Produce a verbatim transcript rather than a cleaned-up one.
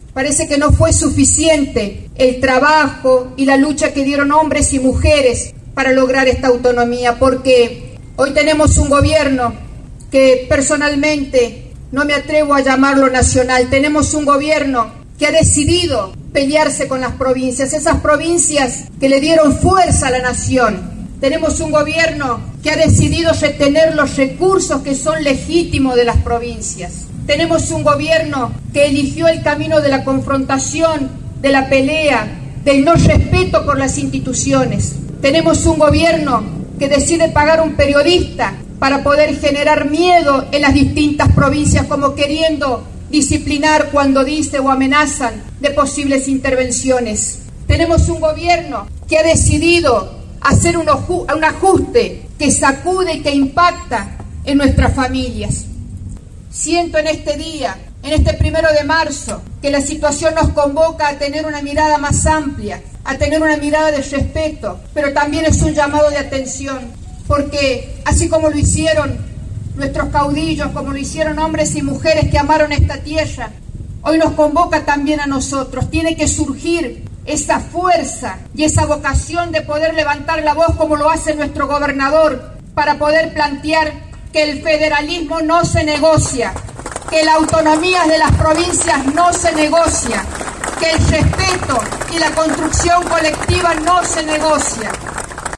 Parece que no fue suficiente el trabajo y la lucha que dieron hombres y mujeres para lograr esta autonomía, porque hoy tenemos un gobierno que personalmente no me atrevo a llamarlo nacional. Tenemos un gobierno que ha decidido pelearse con las provincias, esas provincias que le dieron fuerza a la nación. Tenemos un gobierno que ha decidido retener los recursos que son legítimos de las provincias. Tenemos un gobierno que eligió el camino de la confrontación, de la pelea, del no respeto por las instituciones. Tenemos un gobierno que decide pagar un periodista para poder generar miedo en las distintas provincias, como queriendo disciplinar cuando dice o amenazan de posibles intervenciones. Tenemos un gobierno que ha decidido hacer un, un ajuste que sacude y que impacta en nuestras familias. Siento en este día, en este primero de marzo, que la situación nos convoca a tener una mirada más amplia, a tener una mirada de respeto, pero también es un llamado de atención, porque así como lo hicieron nuestros caudillos, como lo hicieron hombres y mujeres que amaron esta tierra, hoy nos convoca también a nosotros. Tiene que surgir esa fuerza y esa vocación de poder levantar la voz como lo hace nuestro gobernador, para poder plantear que el federalismo no se negocia, que la autonomía de las provincias no se negocia, que el respeto y la construcción colectiva no se negocia.